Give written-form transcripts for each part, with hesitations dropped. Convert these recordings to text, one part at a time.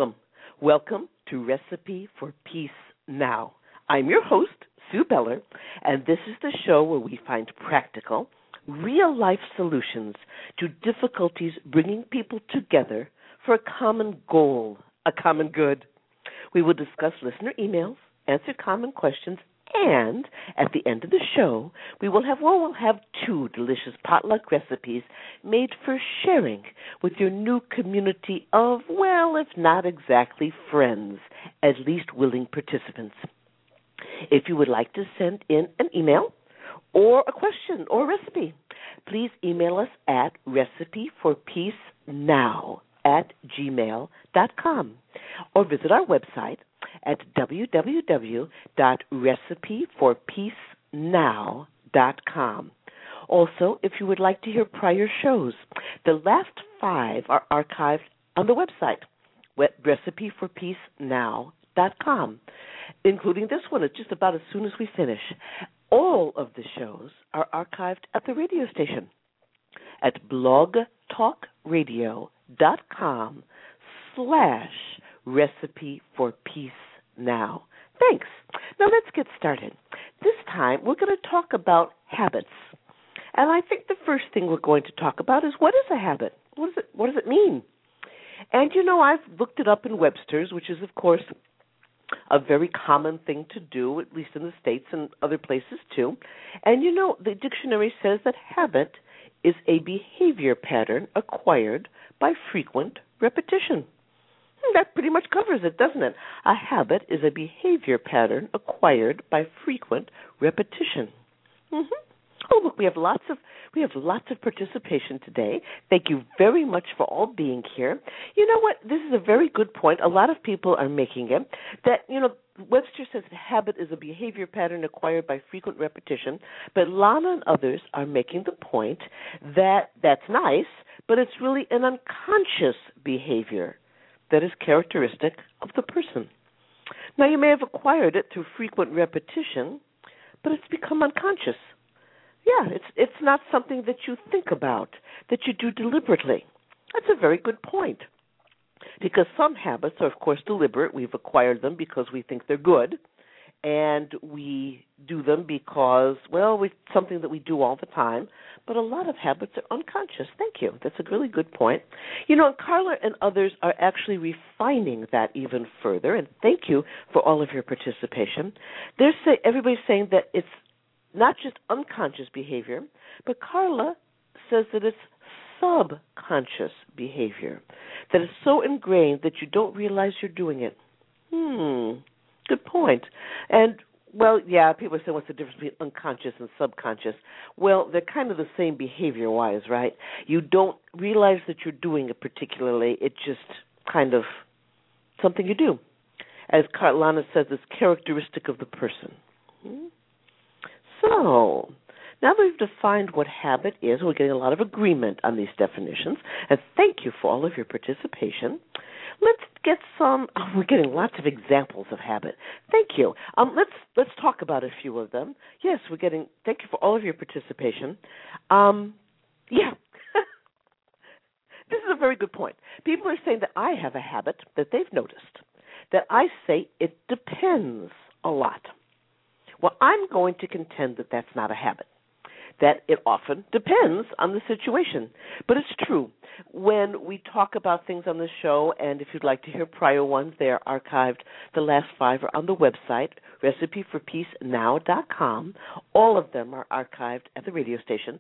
welcome. Welcome to Recipe for Peace Now. I'm your host, Sue Beller, and this is the show where we find practical, real-life solutions to difficulties bringing people together for a common goal, a common good. We will discuss listener emails, answer common questions, and at the end of the show, we'll have two delicious potluck recipes made for sharing with your new community of, well, if not exactly friends, at least willing participants. If you would like to send in an email or a question or a recipe, please email us at recipeforpeacenow@gmail.com or visit our website at www.recipeforpeacenow.com. Also, if you would like to hear prior shows, the last 5 are archived on the website, recipeforpeacenow.com, including this one. It's just about as soon as we finish. All of the shows are archived at the radio station at blogtalkradio.com/recipeforpeacenow. Thanks. Now let's get started. This time we're going to talk about habits. And I think the first thing we're going to talk about is, what is a habit? What does it mean? And I've looked it up in Webster's, which is of course a very common thing to do, at least in the States and other places too. And the dictionary says that habit is a behavior pattern acquired by frequent repetition. That pretty much covers it, doesn't it? A habit is a behavior pattern acquired by frequent repetition. Mm-hmm. Oh, look, we have lots of participation today. Thank you very much for all being here. You know what? This is a very good point. A lot of people are making it that, Webster says that habit is a behavior pattern acquired by frequent repetition, but Lana and others are making the point that that's nice, but it's really an unconscious behavior that is characteristic of the person. Now, you may have acquired it through frequent repetition, but it's become unconscious. Yeah, it's not something that you think about, that you do deliberately. That's a very good point. Because some habits are, of course, deliberate. We've acquired them because we think they're good, and we do them because, it's something that we do all the time. But a lot of habits are unconscious. Thank you. That's a really good point. Carla and others are actually refining that even further, and thank you for all of your participation. Everybody's saying that it's not just unconscious behavior, but Carla says that it's subconscious behavior, that is so ingrained that you don't realize you're doing it. Good point. And, people are saying, what's the difference between unconscious and subconscious? Well, they're kind of the same behavior-wise, right? You don't realize that you're doing it particularly. It's just kind of something you do. As Carlana says, it's characteristic of the person. So, now that we've defined what habit is, we're getting a lot of agreement on these definitions, and thank you for all of your participation. Let's get we're getting lots of examples of habit. Thank you. Let's talk about a few of them. Yes, thank you for all of your participation. This is a very good point. People are saying that I have a habit that they've noticed, that I say it depends a lot. Well, I'm going to contend that that's not a habit, that it often depends on the situation. But it's true. When we talk about things on the show, and if you'd like to hear prior ones, they are archived. The last 5 are on the website, recipeforpeacenow.com. All of them are archived at the radio station,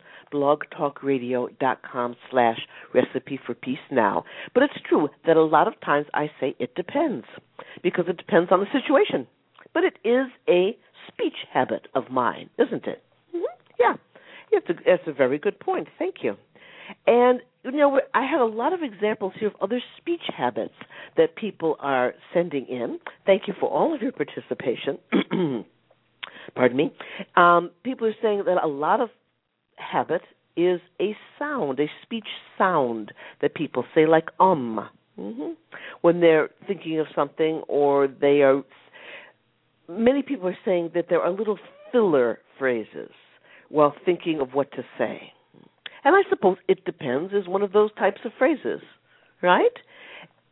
blogtalkradio.com/recipeforpeacenow. But it's true that a lot of times I say it depends, because it depends on the situation. But it is a speech habit of mine, isn't it? Mm-hmm. Yeah. That's a very good point. Thank you. And, I have a lot of examples here of other speech habits that people are sending in. Thank you for all of your participation. Pardon me. People are saying that a lot of habit is a sound, a speech sound that people say, like when they're thinking of something, or many people are saying that there are little filler phrases while thinking of what to say. And I suppose it depends is one of those types of phrases, right?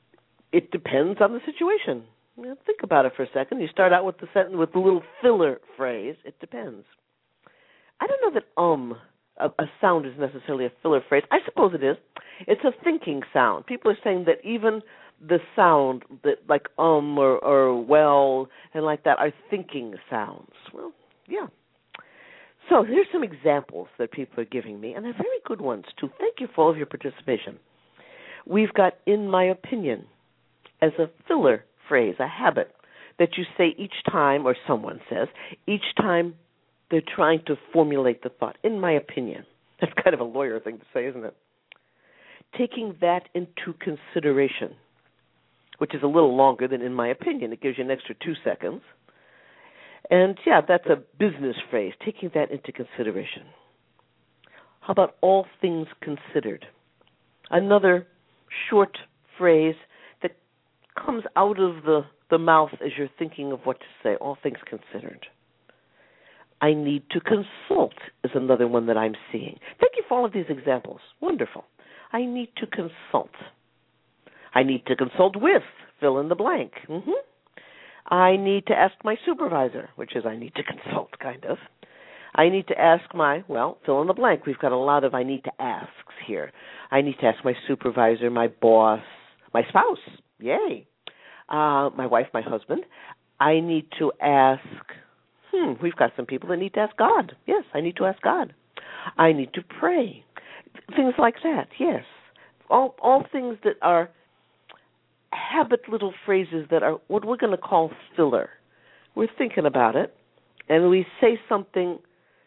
It depends on the situation. Think about it for a second. You start out with the sentence with the little filler phrase. It depends. I don't know that a sound is necessarily a filler phrase. I suppose it is. It's a thinking sound. People are saying that even the sound that like or well and like that are thinking sounds. Well, yeah. So here's some examples that people are giving me, and they're very good ones too. Thank you for all of your participation. We've got in my opinion as a filler phrase, a habit that you say each time, or someone says, each time they're trying to formulate the thought, in my opinion. That's kind of a lawyer thing to say, isn't it? Taking that into consideration, which is a little longer than in my opinion. It gives you an extra 2 seconds. And, yeah, that's a business phrase, taking that into consideration. How about all things considered? Another short phrase that comes out of the mouth as you're thinking of what to say, all things considered. I need to consult is another one that I'm seeing. Thank you for all of these examples. Wonderful. I need to consult. I need to consult with, fill in the blank. I need to ask my supervisor, which is I need to consult, kind of. I need to ask fill in the blank. We've got a lot of I need to asks here. I need to ask my supervisor, my boss, my spouse, yay, my wife, my husband. I need to ask, we've got some people that need to ask God. Yes, I need to ask God. I need to pray. Things like that, yes. All things that are habit little phrases that are what we're going to call filler. We're thinking about it, and we say something,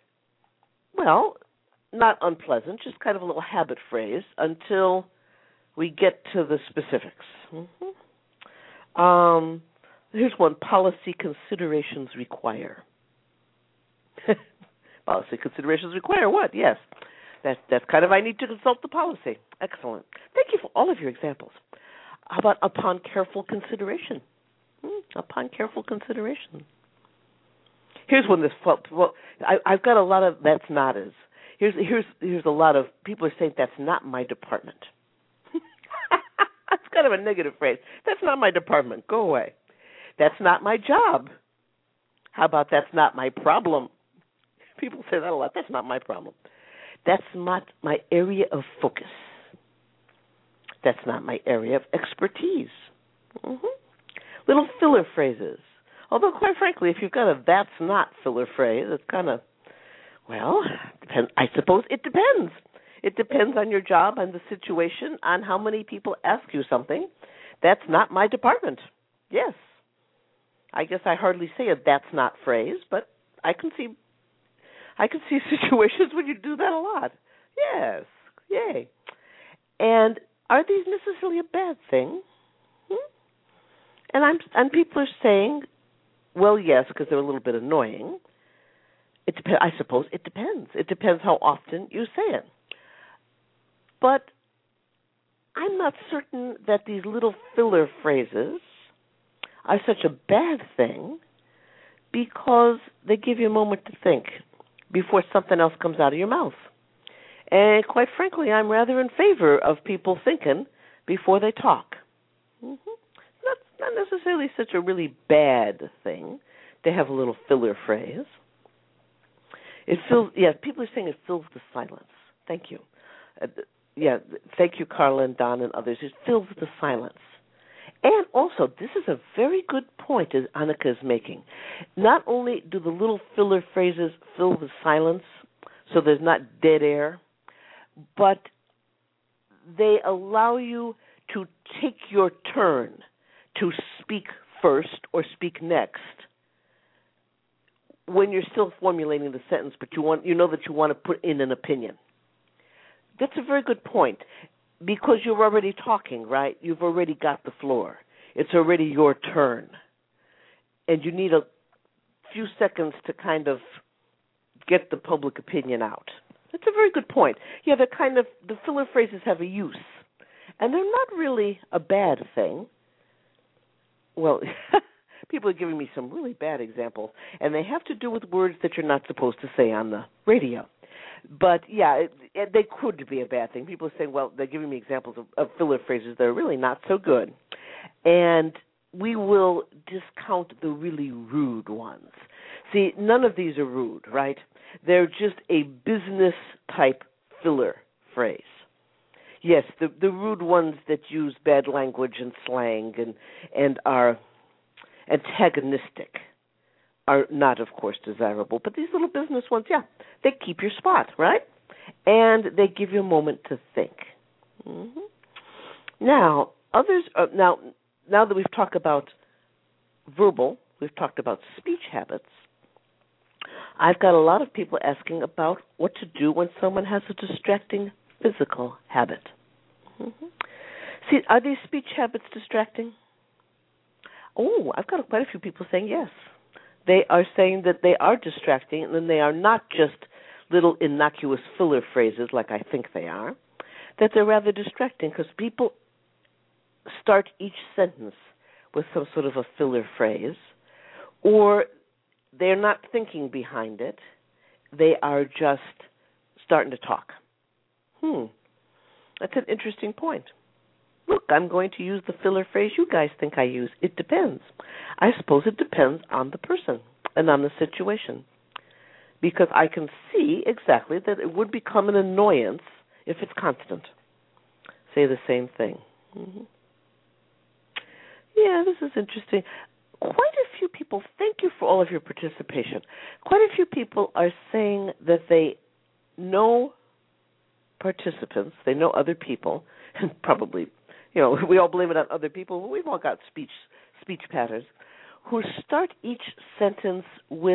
not unpleasant, just kind of a little habit phrase until we get to the specifics. Here's one, policy considerations require. Policy considerations require what? Yes. That's kind of I need to consult the policy. Excellent. Thank you for all of your examples. How about upon careful consideration? Upon careful consideration. Here's one I've got a lot of that's not as. Here's a lot of people are saying that's not my department. That's kind of a negative phrase. That's not my department. Go away. That's not my job. How about that's not my problem? People say that a lot. That's not my problem. That's not my area of focus. That's not my area of expertise. Little filler phrases. Although, quite frankly, if you've got a that's not filler phrase, it's kind of, depends. I suppose it depends. It depends on your job, on the situation, on how many people ask you something. That's not my department. Yes. I guess I hardly say a that's not phrase, but I can see situations when you do that a lot. Yes. Yay. And are these necessarily a bad thing? And people are saying, well, yes, because they're a little bit annoying. I suppose it depends. It depends how often you say it. But I'm not certain that these little filler phrases are such a bad thing because they give you a moment to think before something else comes out of your mouth. And quite frankly, I'm rather in favor of people thinking before they talk. Not necessarily such a really bad thing to have a little filler phrase. It fills. Yeah, people are saying it fills the silence. Thank you. Thank you, Carla and Don and others. It fills the silence. And also, this is a very good point as Annika is making. Not only do the little filler phrases fill the silence, so there's not dead air, but they allow you to take your turn to speak first or speak next when you're still formulating the sentence, but you know that you want to put in an opinion. That's a very good point because you're already talking, right? You've already got the floor. It's already your turn. And you need a few seconds to kind of get the public opinion out. That's a very good point. Yeah, the filler phrases have a use. And they're not really a bad thing. Well, people are giving me some really bad examples, and they have to do with words that you're not supposed to say on the radio. But, yeah, they could be a bad thing. People are saying, well, they're giving me examples of filler phrases that are really not so good. and we will discount the really rude ones. See, none of these are rude, right? They're just a business type filler phrase. Yes, the rude ones that use bad language and slang and are antagonistic are not, of course, desirable. But these little business ones, yeah, they keep your spot, right? And they give you a moment to think. Mm-hmm. Now, now that we've talked about verbal, we've talked about speech habits, I've got a lot of people asking about what to do when someone has a distracting physical habit. Mm-hmm. See, are these speech habits distracting? Oh, I've got quite a few people saying yes. They are saying that they are distracting, and they are not just little innocuous filler phrases like I think they are, that they're rather distracting because people start each sentence with some sort of a filler phrase, or they're not thinking behind it. They are just starting to talk. That's an interesting point. Look, I'm going to use the filler phrase you guys think I use. It depends. I suppose it depends on the person and on the situation, because I can see exactly that it would become an annoyance if it's constant. Say the same thing. Mm-hmm. Yeah, this is interesting. Quite a few people, thank you for all of your participation. Quite a few people are saying that they know participants, they know other people, and probably, we all blame it on other people, but we've all got speech patterns, who start each sentence with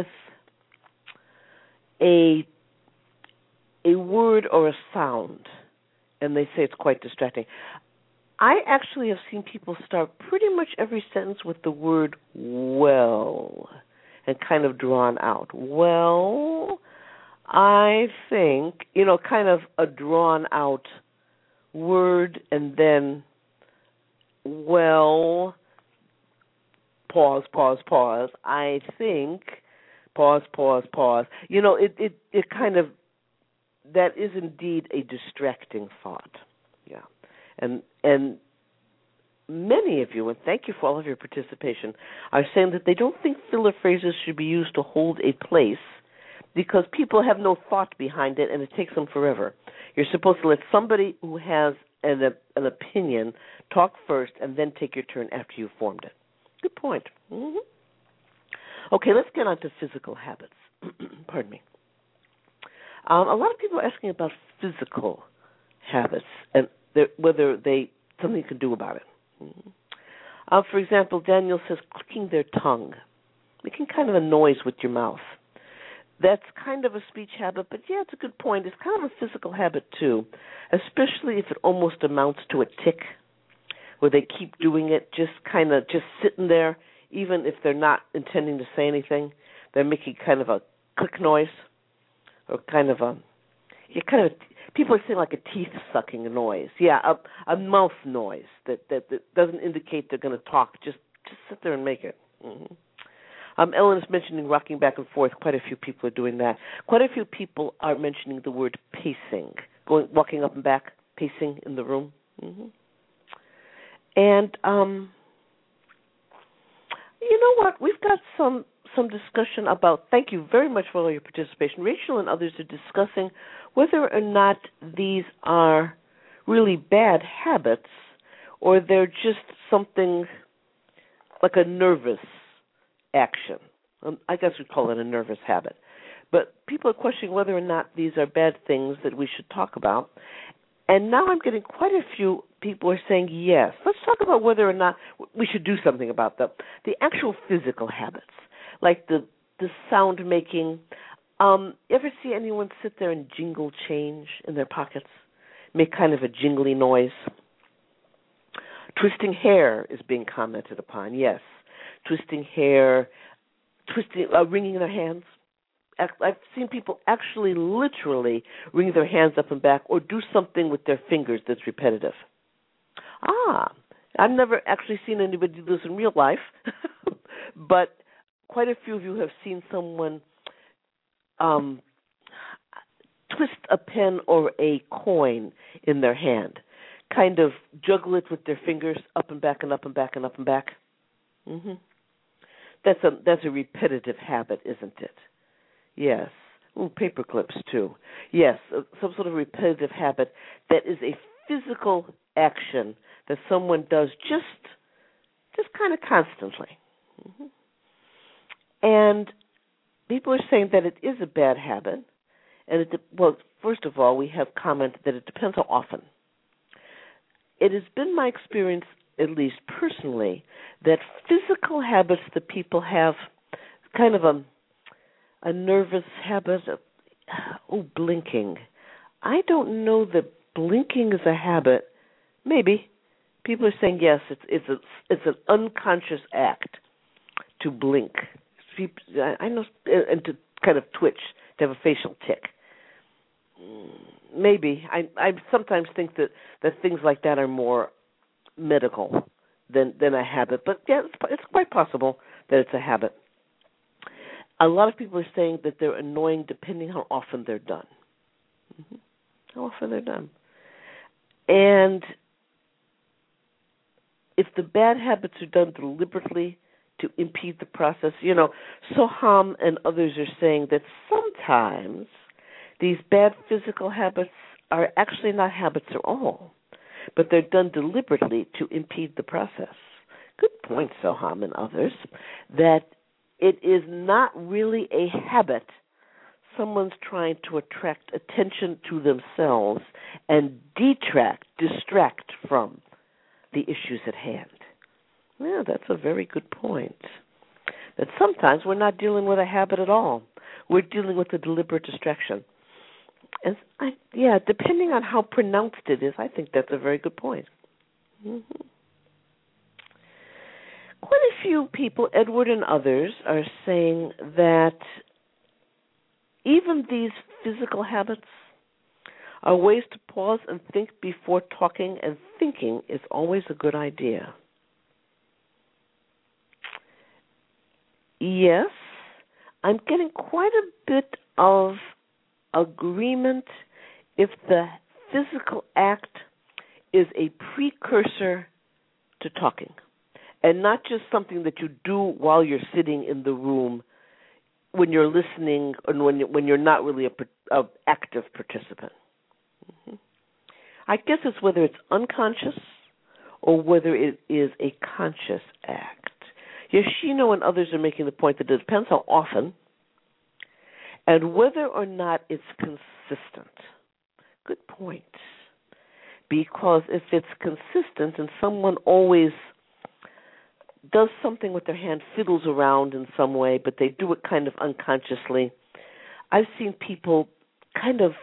a word or a sound, and they say it's quite distracting. I actually have seen people start pretty much every sentence with the word well and kind of drawn out. Well, I think, kind of a drawn out word and then, well, pause. I think, pause. It kind of, that is indeed a distracting thought. Yeah. And many of you, and thank you for all of your participation, are saying that they don't think filler phrases should be used to hold a place because people have no thought behind it and it takes them forever. You're supposed to let somebody who has an opinion talk first and then take your turn after you've formed it. Good point. Mm-hmm. Okay, let's get on to physical habits. Pardon me. A lot of people are asking about physical habits and whether something you can do about it. Mm-hmm. For example, Daniel says clicking their tongue, making kind of a noise with your mouth. That's kind of a speech habit, but yeah, it's a good point. It's kind of a physical habit too, especially if it almost amounts to a tic, where they keep doing it, just sitting there, even if they're not intending to say anything. They're making kind of a click noise, or people are saying like a teeth-sucking noise. Yeah, a mouth noise that doesn't indicate they're going to talk. Just sit there and make it. Mm-hmm. Ellen is mentioning rocking back and forth. Quite a few people are doing that. Quite a few people are mentioning the word pacing, walking up and back, pacing in the room. Mm-hmm. And you know what? We've got some discussion about, thank you very much for all your participation. Rachel and others are discussing whether or not these are really bad habits or they're just something like a nervous action. I guess we'd call it a nervous habit. But people are questioning whether or not these are bad things that we should talk about. And now I'm getting quite a few people are saying, yes, let's talk about whether or not we should do something about the actual physical habits, like the sound making. Ever see anyone sit there and jingle change in their pockets, make kind of a jingly noise? Twisting hair is being commented upon, yes. Twisting hair, wringing their hands. I've seen people actually literally wring their hands up and back or do something with their fingers that's repetitive. I've never actually seen anybody do this in real life, but quite a few of you have seen someone twist a pen or a coin in their hand, kind of juggle it with their fingers up and back and up and back and up and back. Mm-hmm. That's a repetitive habit, isn't it? Yes. Ooh, paper clips too. Yes, some sort of repetitive habit that is a physical action that someone does just kind of constantly. Mm-hmm. And people are saying that it is a bad habit. And first of all, we have commented that it depends how often. It has been my experience, at least personally, that physical habits that people have, kind of a nervous habit of, blinking. I don't know that blinking is a habit. Maybe. People are saying yes, it's an unconscious act to blink. I know, and to kind of twitch, to have a facial tick. Maybe. I sometimes think that things like that are more medical than a habit. But yeah, it's quite possible that it's a habit. A lot of people are saying that they're annoying depending how often they're done. Mm-hmm. How often they're done. And if the bad habits are done deliberately to impede the process, Soham and others are saying that sometimes these bad physical habits are actually not habits at all, but they're done deliberately to impede the process. Good point, Soham and others, that it is not really a habit. Someone's trying to attract attention to themselves and distract from the issues at hand. Yeah, that's a very good point. That sometimes we're not dealing with a habit at all. We're dealing with a deliberate distraction. And depending on how pronounced it is, I think that's a very good point. Mm-hmm. Quite a few people, Edward and others, are saying that even these physical habits are ways to pause and think before talking, and thinking is always a good idea. Yes, I'm getting quite a bit of agreement if the physical act is a precursor to talking, and not just something that you do while you're sitting in the room when you're listening and when you're not really a active participant. Mm-hmm. I guess it's whether it's unconscious or whether it is a conscious act. Yoshino and others are making the point that it depends how often and whether or not it's consistent. Good point. Because if it's consistent and someone always does something with their hand, fiddles around in some way, but they do it kind of unconsciously, I've seen people kind of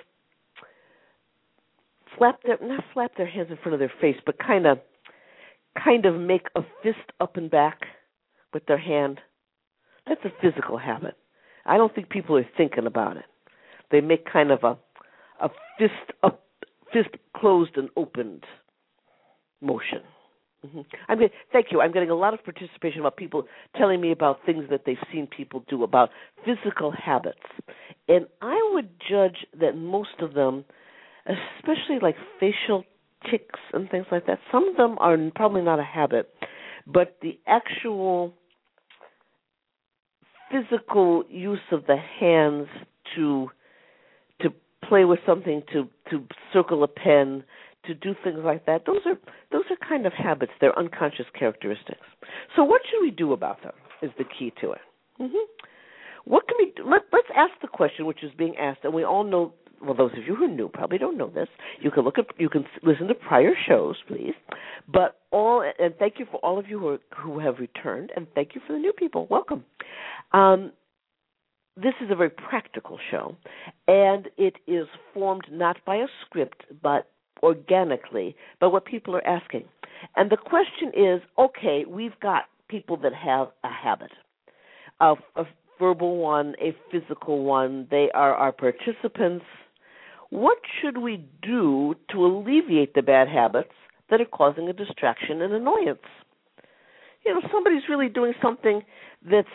not flap their hands in front of their face, but kind of make a fist up and back with their hand. That's a physical habit. I don't think people are thinking about it. They make kind of a fist closed and opened motion. Mm-hmm. Thank you. I'm getting a lot of participation about people telling me about things that they've seen people do, about physical habits. And I would judge that most of them, especially like facial tics and things like that, some of them are probably not a habit, but the actual physical use of the hands to play with something, to circle a pen, to do things like that, those are kind of habits. They're unconscious characteristics. So what should we do about them is the key to it. Mm-hmm. What can we do? Let's ask the question which is being asked, and we all know. Well, those of you who knew probably don't know this. You can listen to prior shows, please. And thank you for all of you who have returned, and thank you for the new people. Welcome. This is a very practical show, and it is formed not by a script, but organically by what people are asking. And the question is, okay, we've got people that have a habit, a verbal one, a physical one. They are our participants. What should we do to alleviate the bad habits that are causing a distraction and annoyance? Somebody's really doing something that's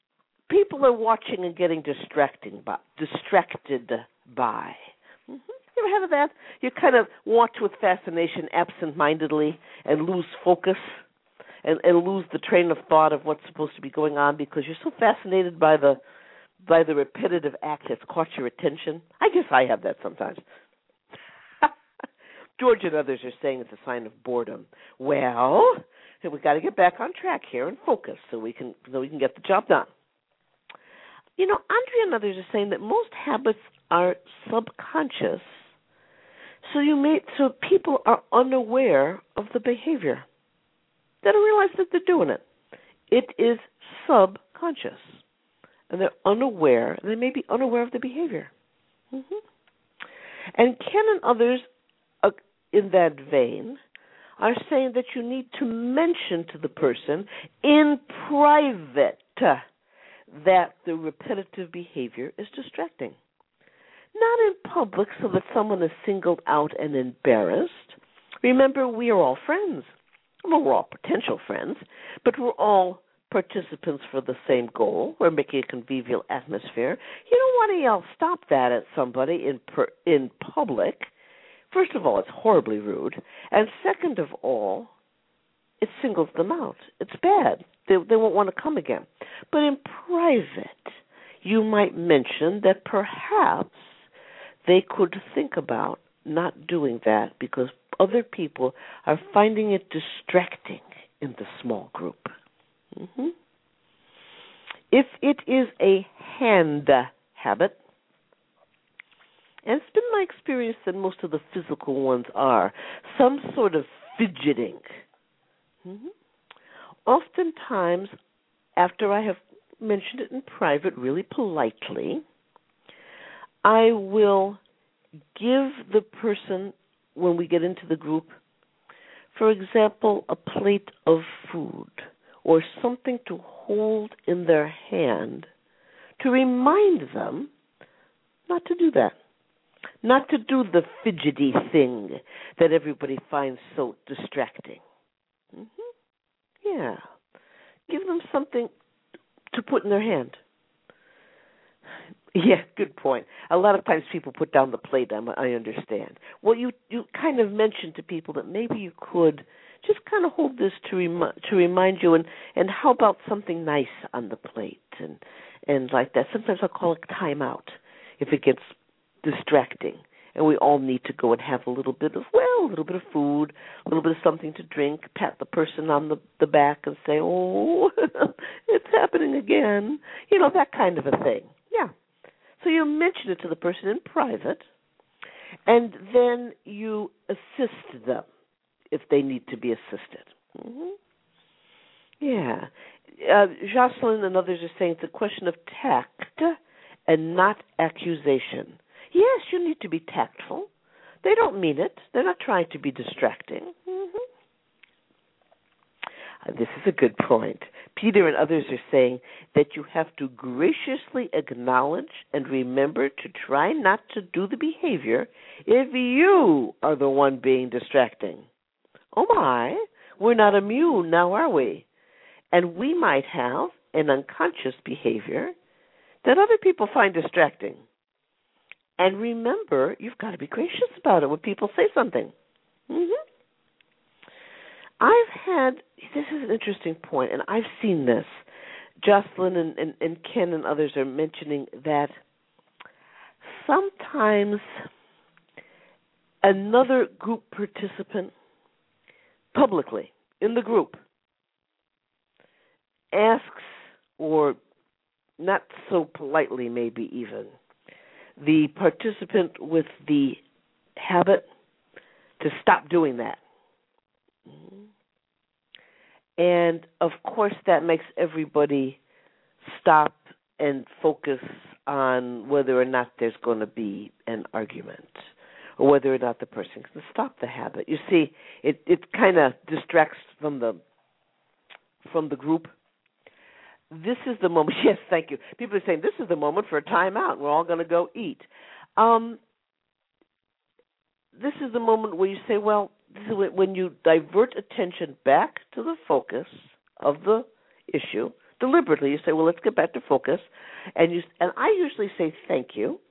people are watching and getting distracted by. Mm-hmm. You ever have that? You kind of watch with fascination absent-mindedly and lose focus and lose the train of thought of what's supposed to be going on because you're so fascinated by the repetitive act that's caught your attention. I guess I have that sometimes. George and others are saying it's a sign of boredom. Well, we've got to get back on track here and focus so we can get the job done. You know, Andrea and others are saying that most habits are subconscious, so people are unaware of the behavior. They don't realize that they're doing it. It is subconscious, and they're unaware. They may be unaware of the behavior. And Ken and others, in that vein, are saying that you need to mention to the person in private that the repetitive behavior is distracting. Not in public so that someone is singled out and embarrassed. Remember, we are all friends. Well, we're all potential friends, but we're all participants for the same goal. We're making a convivial atmosphere. You don't want to yell, "Stop that," at somebody in public. First of all, it's horribly rude. And second of all, it singles them out. It's bad. They won't want to come again. But in private, you might mention that perhaps they could think about not doing that because other people are finding it distracting in the small group. If it is a hand habit, and it's been my experience that most of the physical ones are, some sort of fidgeting. Oftentimes, after I have mentioned it in private really politely, I will give the person, when we get into the group, for example, a plate of food or something to hold in their hand to remind them not to do that. Not to do the fidgety thing that everybody finds so distracting. Yeah. Give them something to put in their hand. Yeah, good point. A lot of times people put down the plate, I understand. Well, you kind of mentioned to people that maybe you could just kind of hold this to remind you, and how about something nice on the plate and like that. Sometimes I'll call it timeout if it gets distracting, and we all need to go and have a little bit of food, a little bit of something to drink, pat the person on the back and say, "Oh, it's happening again," that kind of a thing. Yeah. So you mention it to the person in private, and then you assist them if they need to be assisted. Yeah. Jocelyn and others are saying it's a question of tact and not accusation. Yes, you need to be tactful. They don't mean it. They're not trying to be distracting. This is a good point. Peter and others are saying that you have to graciously acknowledge and remember to try not to do the behavior if you are the one being distracting. Oh my, we're not immune now, are we? And we might have an unconscious behavior that other people find distracting. And remember, you've got to be gracious about it when people say something. This is an interesting point, and I've seen this. Jocelyn and Ken and others are mentioning that sometimes another group participant publicly in the group asks, or not so politely maybe even, the participant with the habit to stop doing that. And, of course, that makes everybody stop and focus on whether or not there's going to be an argument or whether or not the person can stop the habit. You see, it kind of distracts from the group. This is the moment. Yes, thank you. People are saying this is the moment for a timeout. We're all going to go eat. This is the moment where you say, well, this is when you divert attention back to the focus of the issue deliberately. You say, well, let's get back to focus, and I usually say thank you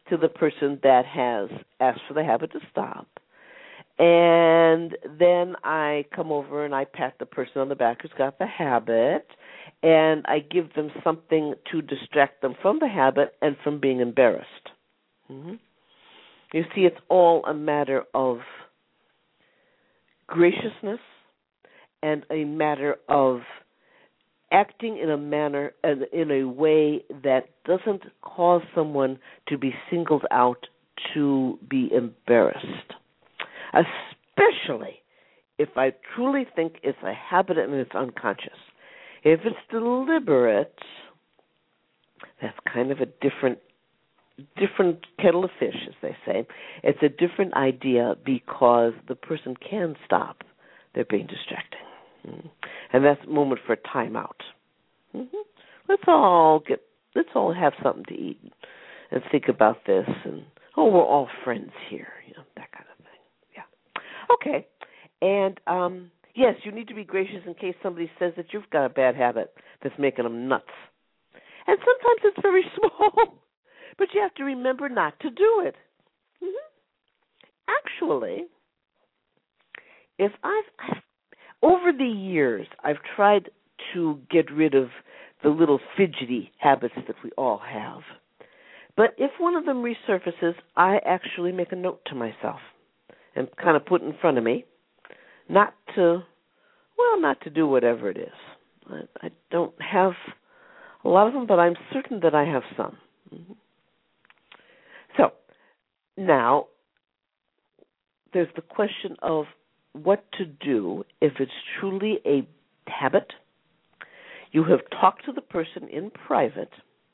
to the person that has asked for the habit to stop. And then I come over and I pat the person on the back who's got the habit, and I give them something to distract them from the habit and from being embarrassed. Mm-hmm. You see, it's all a matter of graciousness and a matter of acting in a way that doesn't cause someone to be singled out to be embarrassed. Especially if I truly think it's a habit and it's unconscious. If it's deliberate, that's kind of a different kettle of fish, as they say. It's a different idea because the person can stop. They're being distracting. Mm-hmm. And that's a moment for a timeout. Mm-hmm. Let's all have something to eat and think about this. And we're all friends here. That kind of thing. Yeah. Okay. And yes, you need to be gracious in case somebody says that you've got a bad habit that's making them nuts. And sometimes it's very small, but you have to remember not to do it. Mm-hmm. Actually, if I've over the years, I've tried to get rid of the little fidgety habits that we all have. But if one of them resurfaces, I actually make a note to myself and kind of put it in front of me, not to do whatever it is. I don't have a lot of them, but I'm certain that I have some. Mm-hmm. So, now, there's the question of what to do if it's truly a habit. You have talked to the person in private.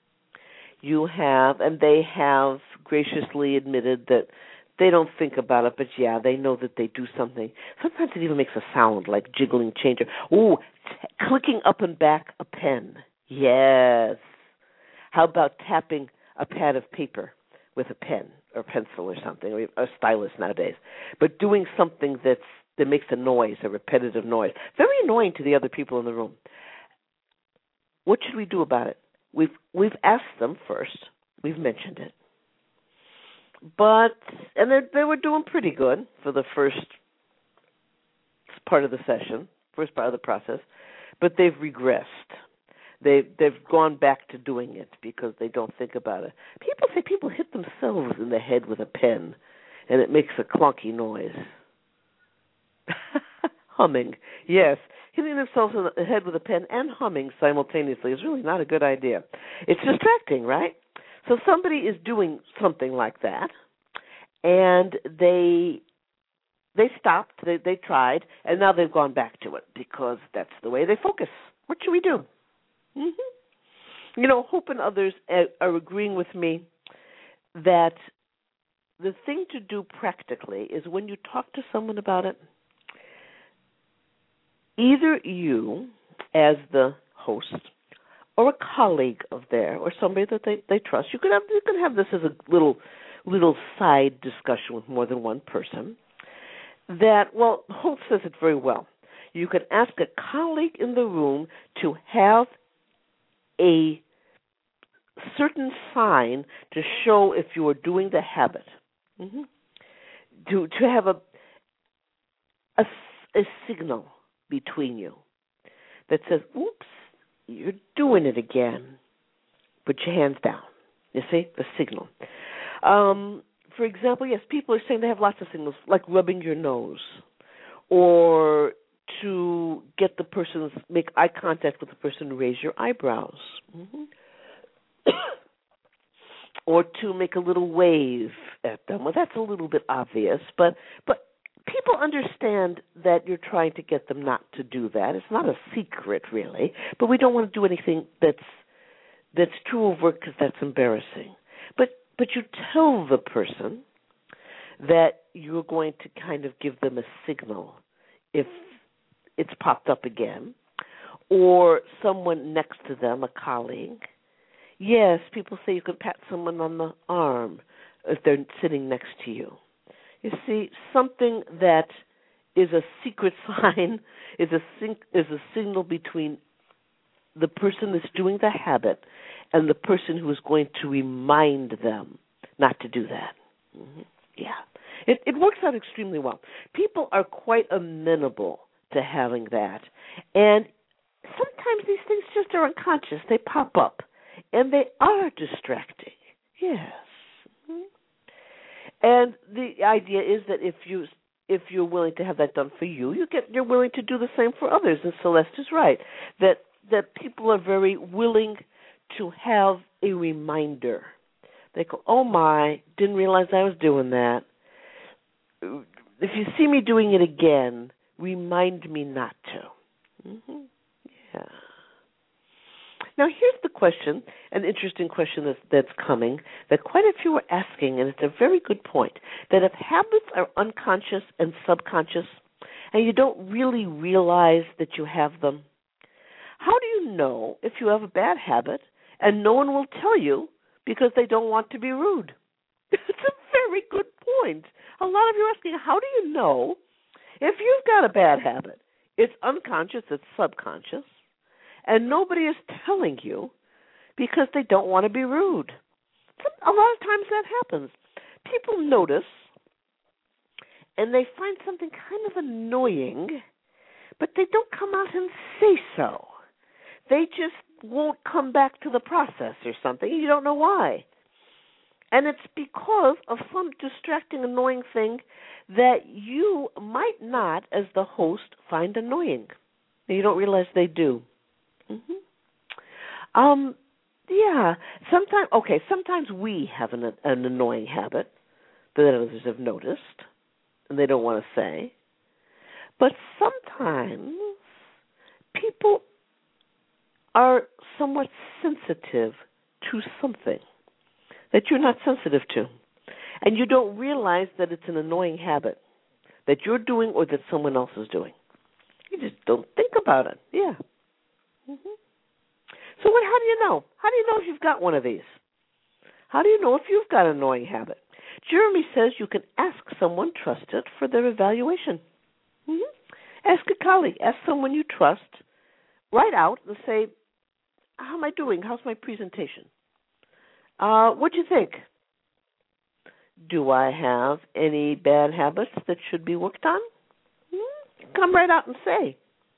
And they have graciously admitted that they don't think about it, but yeah, they know that they do something. Sometimes it even makes a sound like jiggling change. Clicking up and back a pen. Yes. How about tapping a pad of paper with a pen or pencil or something, or a stylus nowadays? But doing something that makes a noise, a repetitive noise. Very annoying to the other people in the room. What should we do about it? We've asked them first. We've mentioned it. And they were doing pretty good for the first part of the session, first part of the process, but they've regressed. They've gone back to doing it because they don't think about it. People say people hit themselves in the head with a pen, and it makes a clunky noise. Humming, yes. Hitting themselves in the head with a pen and humming simultaneously is really not a good idea. It's distracting, right? So somebody is doing something like that, and they stopped, they tried, and now they've gone back to it because that's the way they focus. What should we do? Mm-hmm. Hoping others are agreeing with me that the thing to do practically is when you talk to someone about it, either you, as the host, or a colleague of theirs, or somebody that they trust, you can have this as a little side discussion with more than one person. Holt says it very well. You can ask a colleague in the room to have a certain sign to show if you are doing the habit. Mm-hmm. To have a signal between you that says, oops, you're doing it again. Put your hands down. You see? The signal. For example, yes, people are saying they have lots of signals, like rubbing your nose, or to make eye contact with the person and raise your eyebrows. Mm-hmm. Or to make a little wave at them. Well, that's a little bit obvious, but people understand that you're trying to get them not to do that. It's not a secret, really, but we don't want to do anything that's too overt because that's embarrassing. But you tell the person that you're going to kind of give them a signal if it's popped up again, or someone next to them, a colleague. Yes, people say you can pat someone on the arm if they're sitting next to you. You see, something that is a secret sign is a signal between the person that's doing the habit and the person who is going to remind them not to do that. Yeah. It works out extremely well. People are quite amenable to having that. And sometimes these things just are unconscious. They pop up. And they are distracting. Yes. And the idea is that if you're willing to have that done for you, you're willing to do the same for others. And Celeste is right. That people are very willing to have a reminder. They go, oh my, didn't realize I was doing that. If you see me doing it again, remind me not to. Yeah. Now here's the question, an interesting question that's coming, that quite a few are asking, and it's a very good point, that if habits are unconscious and subconscious, and you don't really realize that you have them, how do you know if you have a bad habit and no one will tell you because they don't want to be rude? It's a very good point. A lot of you are asking, how do you know if you've got a bad habit? It's unconscious, it's subconscious, and nobody is telling you because they don't want to be rude. A lot of times that happens. People notice, and they find something kind of annoying, but they don't come out and say so. They just won't come back to the process or something. You don't know why. And it's because of some distracting, annoying thing that you might not, as the host, find annoying. You don't realize they do. Yeah. Sometimes we have an annoying habit that others have noticed, and they don't want to say. But sometimes people are somewhat sensitive to something that you're not sensitive to. And you don't realize that it's an annoying habit that you're doing or that someone else is doing. You just don't think about it. Yeah. So how do you know? How do you know if you've got one of these? How do you know if you've got an annoying habit? Jeremy says you can ask someone trusted for their evaluation. Ask a colleague. Ask someone you trust. Write out and say, how am I doing? How's my presentation? What'd you think? Do I have any bad habits that should be worked on? Come right out and say.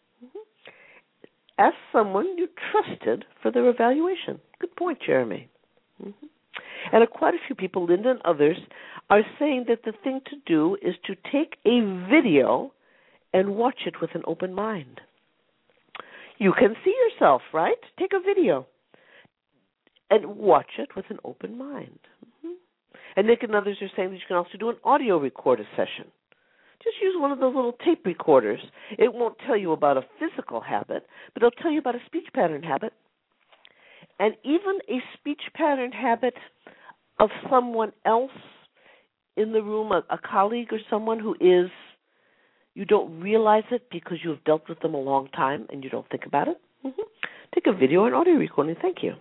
Ask someone you trusted for their evaluation. Good point, Jeremy. And quite a few people, Linda and others, are saying that the thing to do is to take a video and watch it with an open mind. You can see yourself, right? Take a video and watch it with an open mind. And Nick and others are saying that you can also do an audio recorder session. Just use one of those little tape recorders. It won't tell you about a physical habit, but it'll tell you about a speech pattern habit. And even a speech pattern habit of someone else in the room, a colleague or someone who is, you don't realize it because you've dealt with them a long time and you don't think about it. Take a video and audio recording. Thank you.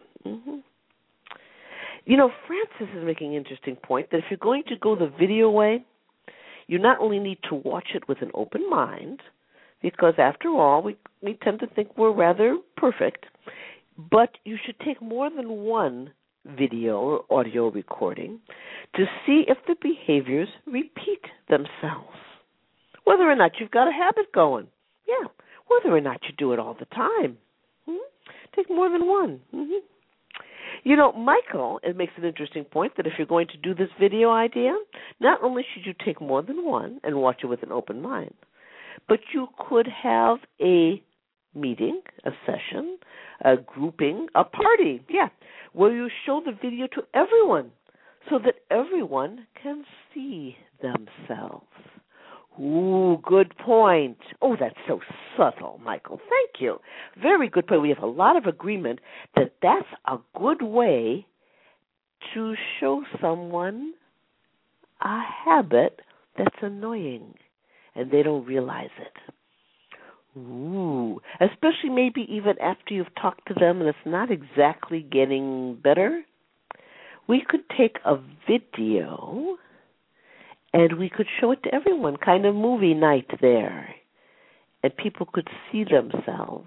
You know, Francis is making an interesting point that if you're going to go the video way, you not only need to watch it with an open mind, because after all, we tend to think we're rather perfect, but you should take more than one video or audio recording to see if the behaviors repeat themselves. Whether or not you've got a habit going. Yeah, whether or not you do it all the time. Take more than one. You know, Michael, it makes an interesting point that if you're going to do this video idea, not only should you take more than one and watch it with an open mind, but you could have a meeting, a session, a grouping, a party, where you show the video to everyone so that everyone can see themselves. Ooh, good point. Oh, that's so subtle, Michael. Thank you. Very good point. We have a lot of agreement that that's a good way to show someone a habit that's annoying and they don't realize it. Ooh, especially maybe even after you've talked to them and it's not exactly getting better. We could take a video and we could show it to everyone, kind of movie night there. And people could see themselves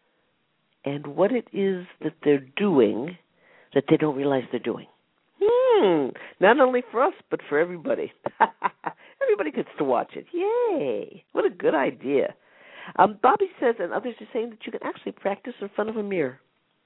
and what it is that they're doing that they don't realize they're doing. Not only for us, but for everybody. Everybody gets to watch it. Yay! What a good idea. Bobby says, and others are saying that you can actually practice in front of a mirror.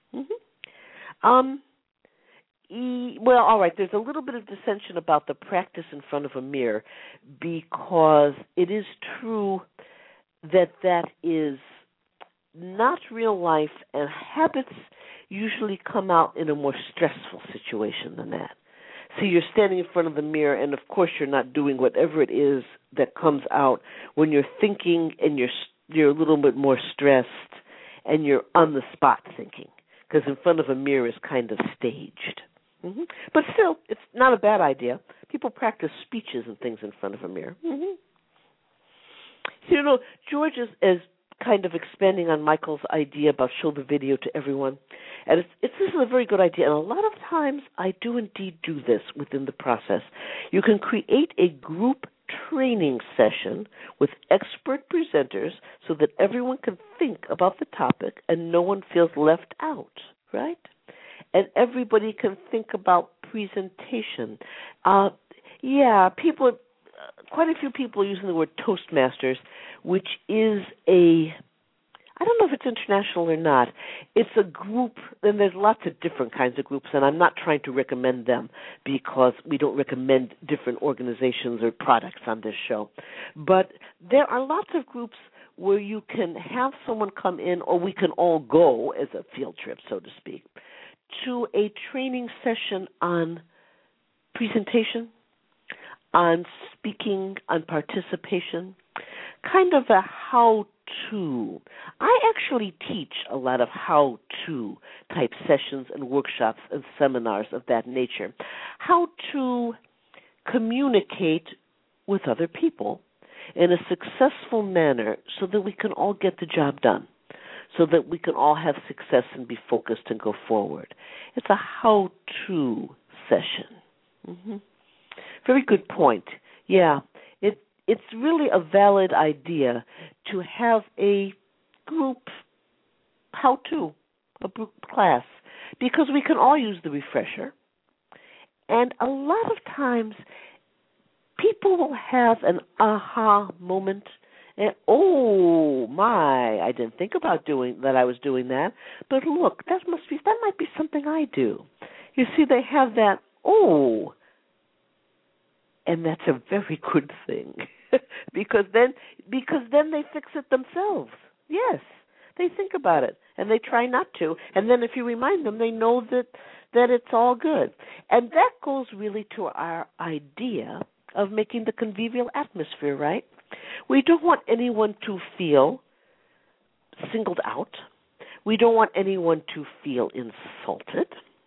Well, all right, there's a little bit of dissension about the practice in front of a mirror because it is true that is not real life, and habits usually come out in a more stressful situation than that. So you're standing in front of the mirror, and of course you're not doing whatever it is that comes out when you're thinking, and you're a little bit more stressed, and you're on the spot thinking, because in front of a mirror is kind of staged. But still, it's not a bad idea. People practice speeches and things in front of a mirror. You know, George is kind of expanding on Michael's idea about show the video to everyone. And this is a very good idea. And a lot of times I do indeed do this within the process. You can create a group training session with expert presenters so that everyone can think about the topic and no one feels left out, right? And everybody can think about presentation. People, quite a few people are using the word Toastmasters, which is I don't know if it's international or not. It's a group, and there's lots of different kinds of groups, and I'm not trying to recommend them because we don't recommend different organizations or products on this show. But there are lots of groups where you can have someone come in, or we can all go as a field trip, so to speak, to a training session on presentation, on speaking, on participation, kind of a how-to. I actually teach a lot of how-to type sessions and workshops and seminars of that nature. How to communicate with other people in a successful manner so that we can all get the job done, so that we can all have success and be focused and go forward. It's a how-to session. Very good point. Yeah, it's really a valid idea to have a group how-to, a group class, because we can all use the refresher. And a lot of times people will have an aha moment. And, oh my, I didn't think about I was doing that. But look, that might be something I do. You see, they have that, oh, and that's a very good thing. because then they fix it themselves. Yes. They think about it and they try not to. And then if you remind them, they know that it's all good. And that goes really to our idea of making the convivial atmosphere, right? We don't want anyone to feel singled out. We don't want anyone to feel insulted.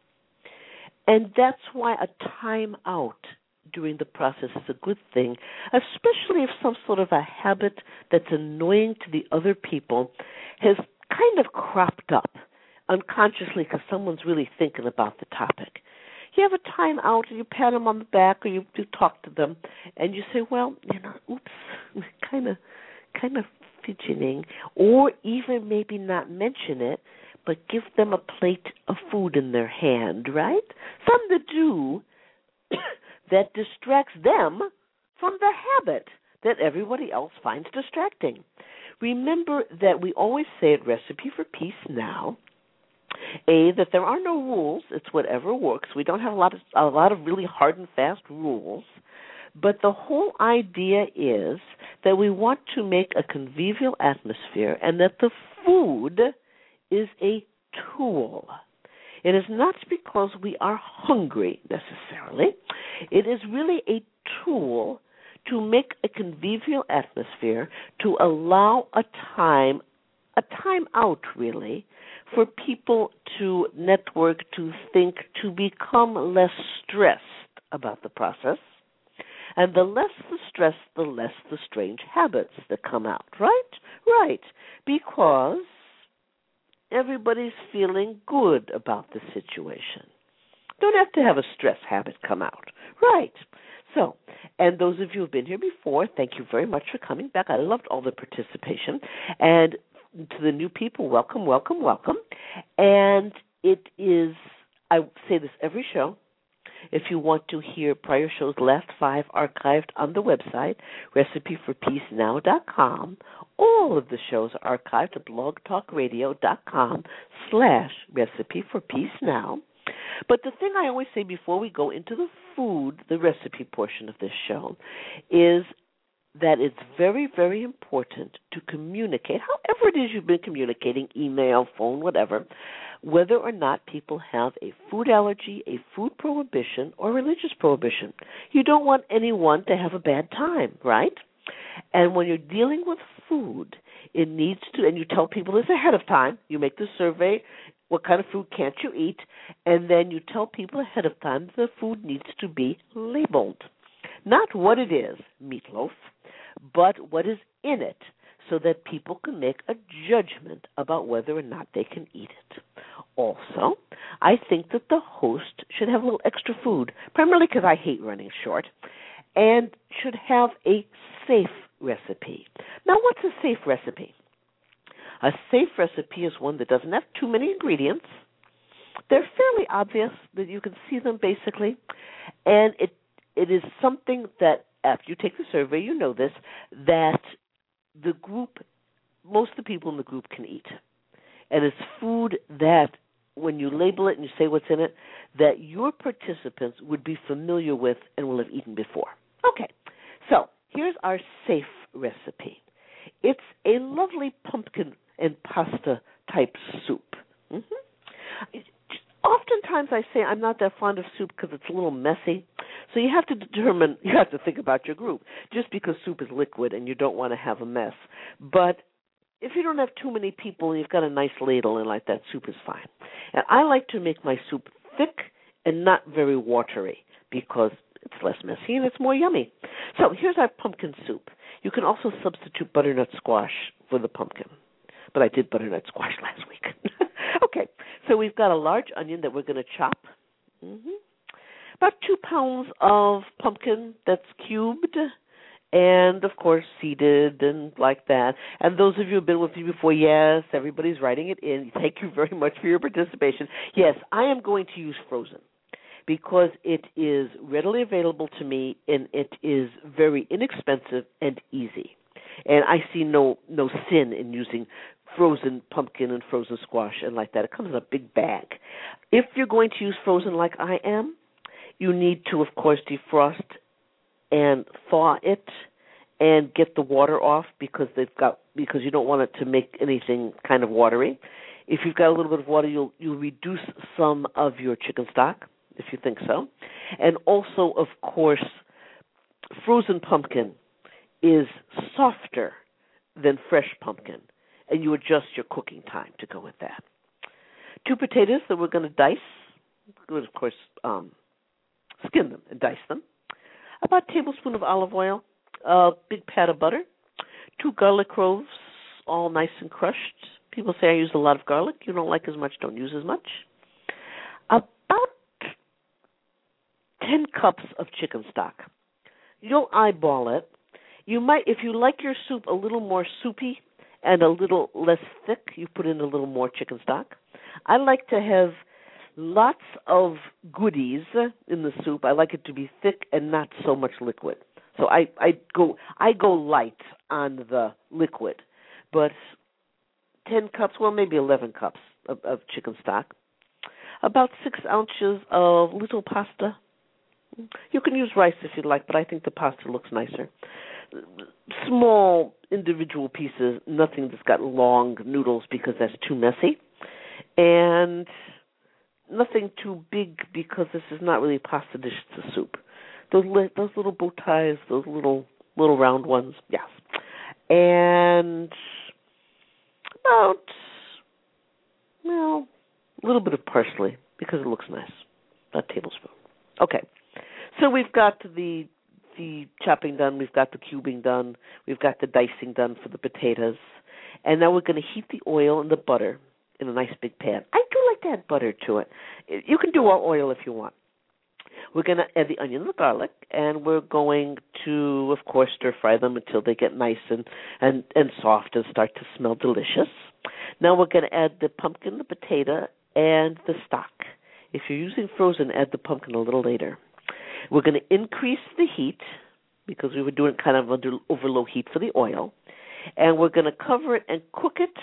And that's why a time out during the process is a good thing, especially if some sort of a habit that's annoying to the other people has kind of cropped up unconsciously because someone's really thinking about the topic. You have a time out and you pat them on the back or you talk to them and you say, well, oops, kind of fidgeting, or even maybe not mention it, but give them a plate of food in their hand, right? Something to do that distracts them from the habit that everybody else finds distracting. Remember that we always say at Recipe for Peace now, that there are no rules. It's whatever works. We don't have a lot of really hard and fast rules. But the whole idea is that we want to make a convivial atmosphere and that the food is a tool. It is not because we are hungry necessarily. It is really a tool to make a convivial atmosphere, to allow a time out really, for people to network, to think, to become less stressed about the process. And the less the stress, the less the strange habits that come out, right? Right, because everybody's feeling good about the situation. Don't have to have a stress habit come out. Right. So, and those of you who have been here before, thank you very much for coming back. I loved all the participation. And to the new people, welcome, welcome, welcome. And it is, I say this every show, If you want to hear prior shows, last 5 archived on the website, recipeforpeacenow.com. All of the shows are archived at blogtalkradio.com/recipeforpeacenow. But the thing I always say before we go into the food, the recipe portion of this show, is that it's very, very important to communicate, however it is you've been communicating, email, phone, whatever, whether or not people have a food allergy, a food prohibition, or religious prohibition. You don't want anyone to have a bad time, right? And when you're dealing with food, it needs to, and you tell people this ahead of time, you make the survey, what kind of food can't you eat, and then you tell people ahead of time the food needs to be labeled. Not what it is, meatloaf, but what is in it, so that people can make a judgment about whether or not they can eat it. Also, I think that the host should have a little extra food, primarily because I hate running short, and should have a safe recipe. Now, what's a safe recipe? A safe recipe is one that doesn't have too many ingredients. They're fairly obvious, that you can see them basically, and it is something that after you take the survey, you know this, that the group, most of the people in the group can eat. And it's food that, when you label it and you say what's in it, that your participants would be familiar with and will have eaten before. Okay, so here's our safe recipe. It's a lovely pumpkin and pasta type soup. Oftentimes I say I'm not that fond of soup because it's a little messy. So you have to think about your group. Just because soup is liquid and you don't want to have a mess. But if you don't have too many people and you've got a nice ladle and like that, soup is fine. And I like to make my soup thick and not very watery because it's less messy and it's more yummy. So here's our pumpkin soup. You can also substitute butternut squash for the pumpkin. But I did butternut squash last week. Okay, so we've got a large onion that we're going to chop. About 2 pounds of pumpkin that's cubed and, of course, seeded and like that. And those of you who have been with me before, yes, everybody's writing it in. Thank you very much for your participation. Yes, I am going to use frozen because it is readily available to me and it is very inexpensive and easy. And I see no sin in using frozen pumpkin and frozen squash and like that. It comes in a big bag. If you're going to use frozen like I am, you need to, of course, defrost and thaw it and get the water off because you don't want it to make anything kind of watery. If you've got a little bit of water, you'll reduce some of your chicken stock if you think so. And also, of course, frozen pumpkin is softer than fresh pumpkin, and you adjust your cooking time to go with that. 2 potatoes that we're going to dice. We'll, of course, skin them and dice them. About a tablespoon of olive oil, a big pat of butter, 2 garlic cloves, all nice and crushed. People say I use a lot of garlic. You don't like as much, don't use as much. About 10 cups of chicken stock. You don't eyeball it. You might, if you like your soup a little more soupy and a little less thick, you put in a little more chicken stock. I like to have lots of goodies in the soup. I like it to be thick and not so much liquid. So I go light on the liquid, but 10 cups, well, maybe 11 cups of chicken stock. About 6 ounces of little pasta. You can use rice if you'd like, but I think the pasta looks nicer. Small individual pieces, nothing that's got long noodles because that's too messy. And nothing too big because this is not really a pasta dish, it's a soup. Those little bow ties, those little round ones, yes. And about, a little bit of parsley because it looks nice. About a tablespoon. Okay. So we've got the chopping done, we've got the cubing done, we've got the dicing done for the potatoes, and now we're going to heat the oil and the butter in a nice big pan. I do like to add butter to it. You can do all oil if you want. We're going to add the onion and the garlic, and we're going to, of course, stir fry them until they get nice and soft and start to smell delicious. Now we're going to add the pumpkin, the potato, and the stock If you're using frozen, add the pumpkin a little later. We're going to increase the heat because we were doing it kind of over low heat for the oil. And we're going to cover it and cook it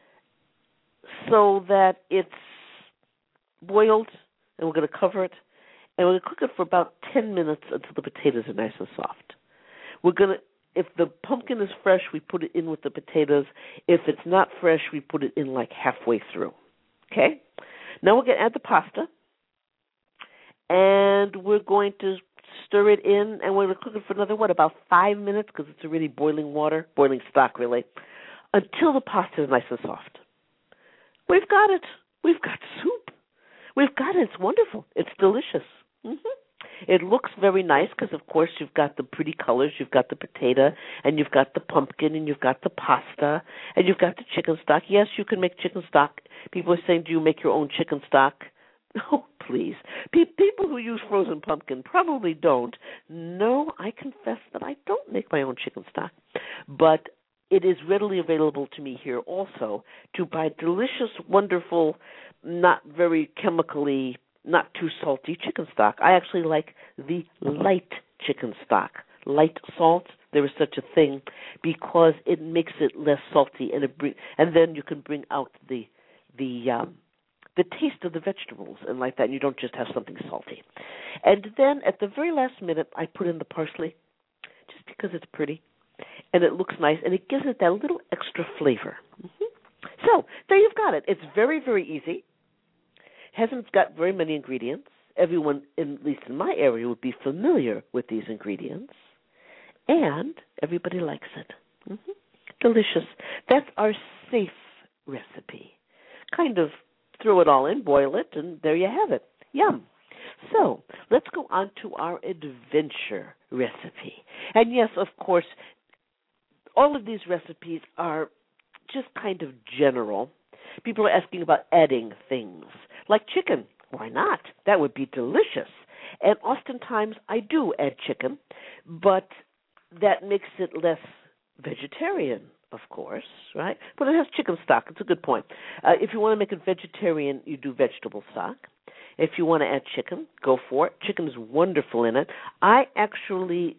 so that it's boiled, and we're going to cover it, and we're going to cook it for about 10 minutes until the potatoes are nice and soft. We're going to, if the pumpkin is fresh, we put it in with the potatoes. If it's not fresh, we put it in like halfway through. Okay? Now we're going to add the pasta, and we're going to stir it in, and we're going to cook it for another, about 5 minutes, because it's already boiling water, boiling stock really, until the pasta is nice and soft. We've got it. We've got soup. We've got it. It's wonderful. It's delicious. It looks very nice because, of course, you've got the pretty colors. You've got the potato, and you've got the pumpkin, and you've got the pasta, and you've got the chicken stock. Yes, you can make chicken stock. People are saying, do you make your own chicken stock? Oh, please. People who use frozen pumpkin probably don't. No, I confess that I don't make my own chicken stock. But it is readily available to me here also to buy delicious, wonderful, not very chemically, not too salty chicken stock. I actually like the light chicken stock. Light salt, there is such a thing, because it makes it less salty, and then you can bring out the taste of the vegetables and like that, and you don't just have something salty. And then at the very last minute, I put in the parsley, just because it's pretty, and it looks nice, and it gives it that little extra flavor. So there you've got it. It's very, very easy. Hasn't got very many ingredients. Everyone, at least in my area, would be familiar with these ingredients, and everybody likes it. Delicious. That's our safe recipe. Kind of throw it all in, boil it, and there you have it. Yum. So let's go on to our adventure recipe. And yes, of course, all of these recipes are just kind of general. People are asking about adding things, like chicken. Why not? That would be delicious. And oftentimes I do add chicken, but that makes it less vegetarian, of course, right? But it has chicken stock. It's a good point. If you want to make it vegetarian, you do vegetable stock. If you want to add chicken, go for it. Chicken is wonderful in it. I actually,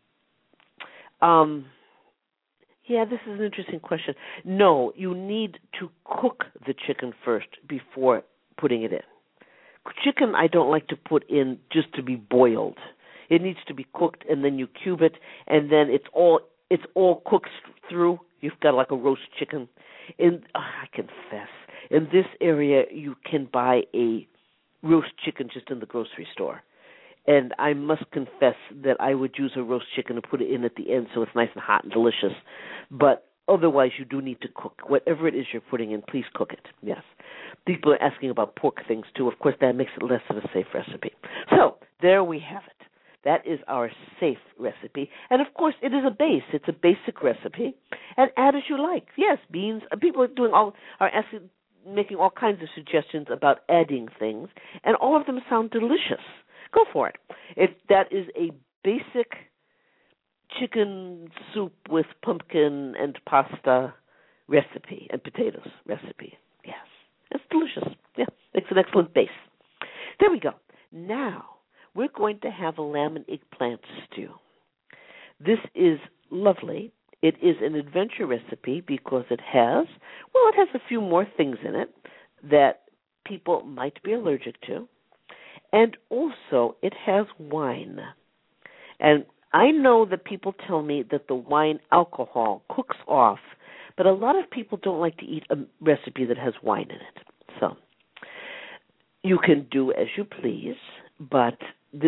this is an interesting question. No, you need to cook the chicken first before putting it in. Chicken I don't like to put in just to be boiled. It needs to be cooked, and then you cube it, and then it's all cooked through. You've got like a roast chicken. I confess, in this area you can buy a roast chicken just in the grocery store. And I must confess that I would use a roast chicken and put it in at the end so it's nice and hot and delicious. But otherwise, you do need to cook. Whatever it is you're putting in, please cook it. Yes. People are asking about pork things, too. Of course, that makes it less of a safe recipe. So there we have it. That is our safe recipe. And, of course, it is a base. It's a basic recipe. And add as you like. Yes, beans. People are making all kinds of suggestions about adding things, and all of them sound delicious. Go for it. If that is a basic chicken soup with pumpkin and pasta recipe and potatoes recipe. Yes, it's delicious. Yeah, it's an excellent base. There we go. Now, we're going to have a lamb and eggplant stew. This is lovely. It is an adventure recipe because it has a few more things in it that people might be allergic to. And also, it has wine. And I know that people tell me that the wine alcohol cooks off, but a lot of people don't like to eat a recipe that has wine in it. So you can do as you please, but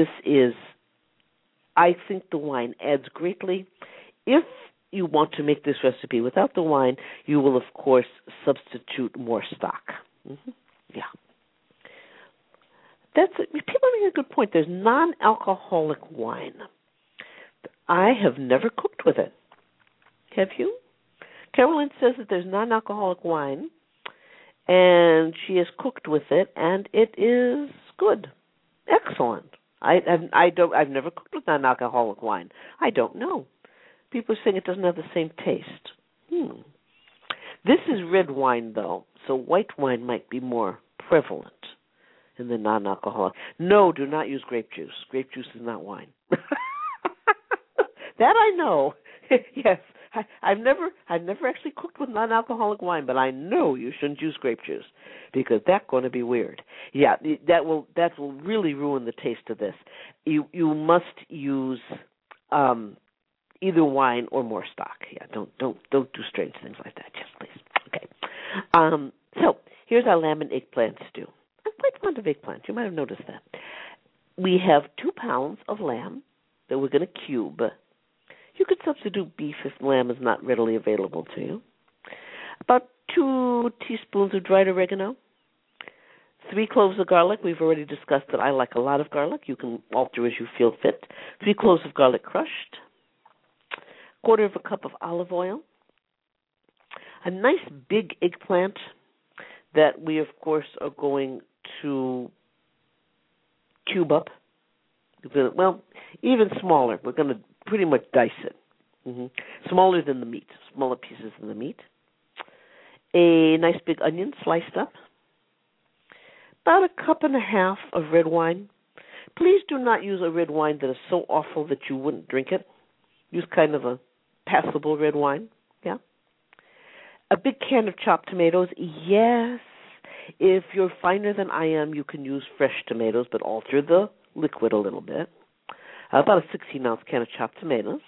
I think the wine adds greatly. If you want to make this recipe without the wine, you will, of course, substitute more stock. Yeah. People make a good point. There's non-alcoholic wine. I have never cooked with it. Have you? Carolyn says that there's non-alcoholic wine, and she has cooked with it, and it is good, excellent. I've never cooked with non-alcoholic wine. I don't know. People are saying it doesn't have the same taste. This is red wine, though, so white wine might be more prevalent. in the non-alcoholic. No, do not use grape juice. Grape juice is not wine. That I know. Yes, I've never actually cooked with non-alcoholic wine, but I know you shouldn't use grape juice because that's going to be weird. Yeah, that will really ruin the taste of this. You must use either wine or more stock. Yeah, don't do strange things like that. Yes, please. Okay. So here's our lamb and eggplant stew. I'm quite fond of eggplant. You might have noticed that. We have 2 pounds of lamb that we're going to cube. You could substitute beef if lamb is not readily available to you. About 2 teaspoons of dried oregano. 3 cloves of garlic. We've already discussed that I like a lot of garlic. You can alter as you feel fit. 3 cloves of garlic crushed. 1/4 cup of olive oil. A nice big eggplant that we, of course, are going to cube up. Well, even smaller. We're going to pretty much dice it. Smaller than the meat, smaller pieces than the meat. A nice big onion sliced up. About 1.5 cups of red wine. Please do not use a red wine that is so awful that you wouldn't drink it. Use kind of a passable red wine. Yeah. A big can of chopped tomatoes. Yes. If you're finer than I am, you can use fresh tomatoes, but alter the liquid a little bit. About a 16-ounce can of chopped tomatoes.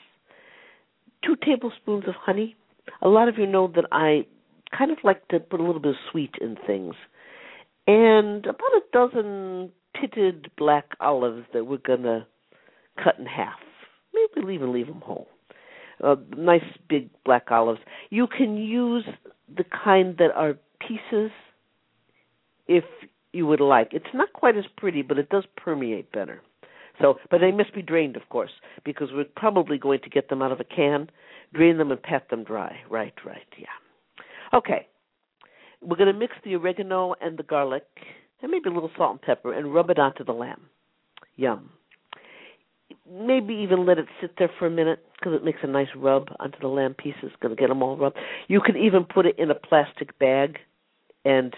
2 tablespoons of honey. A lot of you know that I kind of like to put a little bit of sweet in things. And about 12 pitted black olives that we're going to cut in half. Maybe leave them whole. Nice big black olives. You can use the kind that are pieces if you would like. It's not quite as pretty, but it does permeate better. So, but they must be drained, of course, because we're probably going to get them out of a can, drain them and pat them dry. Right, yeah. Okay. We're going to mix the oregano and the garlic, and maybe a little salt and pepper, and rub it onto the lamb. Yum. Maybe even let it sit there for a minute, because it makes a nice rub onto the lamb pieces. Going to get them all rubbed. You can even put it in a plastic bag and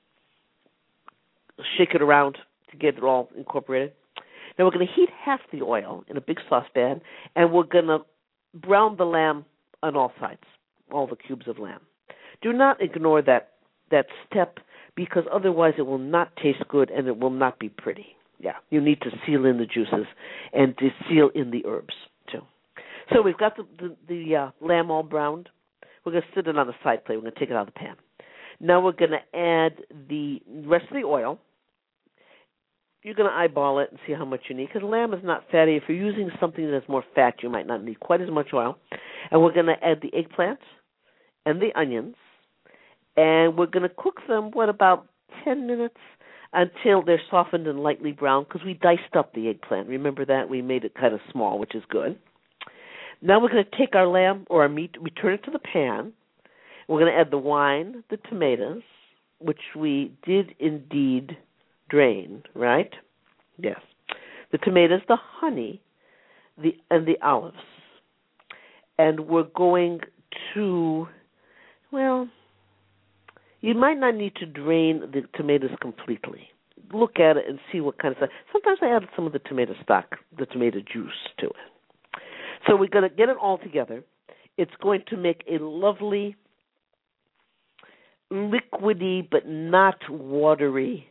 shake it around to get it all incorporated. Now we're going to heat half the oil in a big saucepan, and we're going to brown the lamb on all sides, all the cubes of lamb. Do not ignore that step, because otherwise it will not taste good and it will not be pretty. Yeah, you need to seal in the juices and to seal in the herbs too. So we've got the lamb all browned. We're going to sit it on a side plate. We're going to take it out of the pan. Now we're going to add the rest of the oil. You're going to eyeball it and see how much you need, because lamb is not fatty. If you're using something that's more fat, you might not need quite as much oil. And we're going to add the eggplant and the onions, and we're going to cook them, about 10 minutes until they're softened and lightly brown, because we diced up the eggplant. Remember that? We made it kind of small, which is good. Now we're going to take our lamb or our meat, we turn it to the pan. We're going to add the wine, the tomatoes, which we did indeed drain, right? Yes. The tomatoes, the honey, and the olives. And we're going to, you might not need to drain the tomatoes completely. Look at it and see what kind of stuff. Sometimes I add some of the tomato stock, the tomato juice to it. So we're going to get it all together. It's going to make a lovely, liquidy but not watery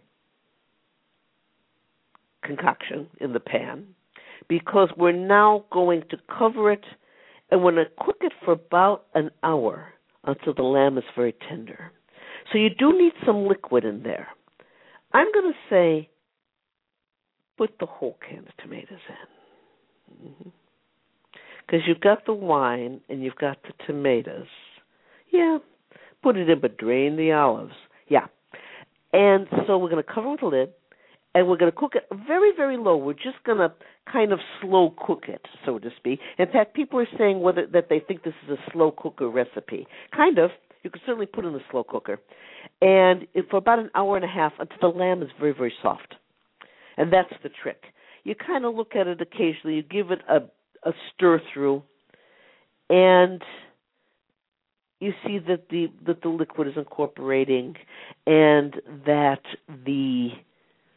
concoction in the pan, because we're now going to cover it and we're going to cook it for about an hour until the lamb is very tender. So you do need some liquid in there. I'm going to say put the whole can of tomatoes in. Because you've got the wine and you've got the tomatoes. Yeah, put it in, but drain the olives. Yeah. And so we're going to cover with a lid, and we're going to cook it very, very low. We're just going to kind of slow cook it, so to speak. In fact, people are saying that they think this is a slow cooker recipe. Kind of. You can certainly put it in the slow cooker. And for about an hour and a half until the lamb is very, very soft. And that's the trick. You kind of look at it occasionally. You give it a stir through, and you see that the liquid is incorporating, and that the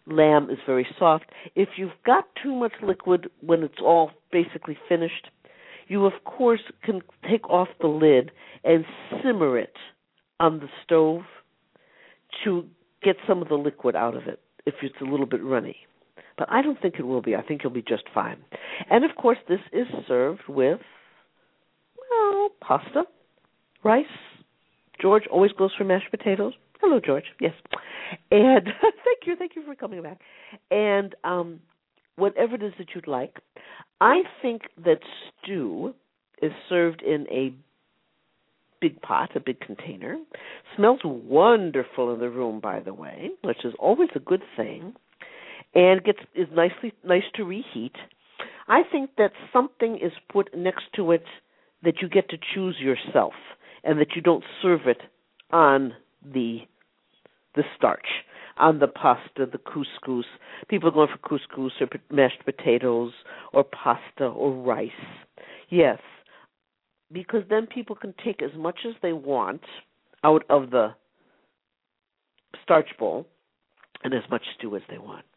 lamb is very soft. If you've got too much liquid when it's all basically finished, you, of course, can take off the lid and simmer it on the stove to get some of the liquid out of it if it's a little bit runny. But I don't think it will be. I think you'll be just fine. And, of course, this is served with, well, pasta, rice. George always goes for mashed potatoes. Hello, George. Yes. And thank you for coming back. And whatever it is that you'd like. I think that stew is served in a big pot, a big container. Smells wonderful in the room, by the way, which is always a good thing. And is nice to reheat. I think that something is put next to it that you get to choose yourself, and that you don't serve it on the starch, on the pasta, the couscous. People are going for couscous or mashed potatoes or pasta or rice. Yes, because then people can take as much as they want out of the starch bowl and as much stew as they want.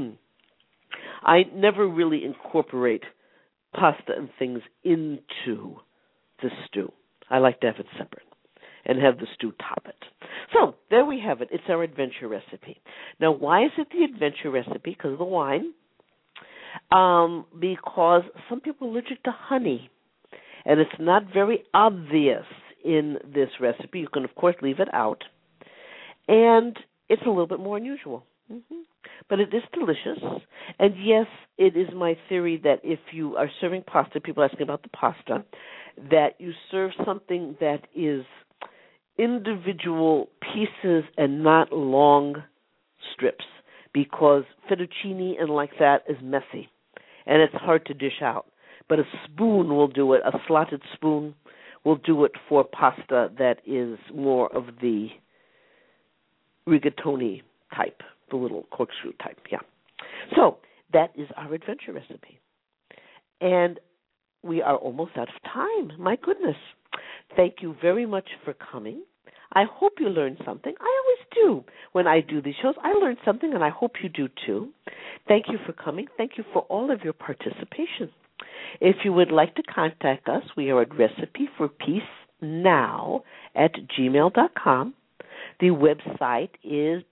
I never really incorporate pasta and things into the stew. I like to have it separate and have the stew top it. So there we have it. It's our adventure recipe. Now, why is it the adventure recipe? Because of the wine. Because some people are allergic to honey, and it's not very obvious in this recipe. You can, of course, leave it out, and it's a little bit more unusual. But it is delicious. And yes, it is my theory that if you are serving pasta, people asking about the pasta, that you serve something that is individual pieces and not long strips, because fettuccine and like that is messy, and it's hard to dish out. But a spoon will do it. A slotted spoon will do it for pasta that is more of the rigatoni type, the little corkscrew type, yeah. So that is our adventure recipe. And we are almost out of time. My goodness. Thank you very much for coming. I hope you learned something. I always do. When I do these shows, I learn something, and I hope you do too. Thank you for coming. Thank you for all of your participation. If you would like to contact us, we are at recipeforpeacenow@gmail.com. The website is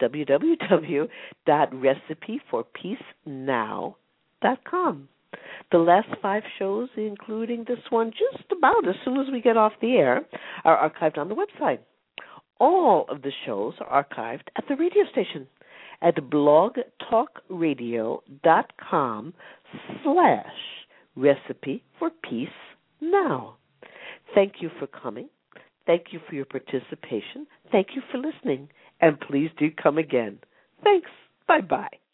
www.recipeforpeacenow.com. The last 5 shows, including this one, just about as soon as we get off the air, are archived on the website. All of the shows are archived at the radio station at blogtalkradio.com/recipeforpeacenow. Thank you for coming. Thank you for your participation. Thank you for listening. And please do come again. Thanks. Bye-bye.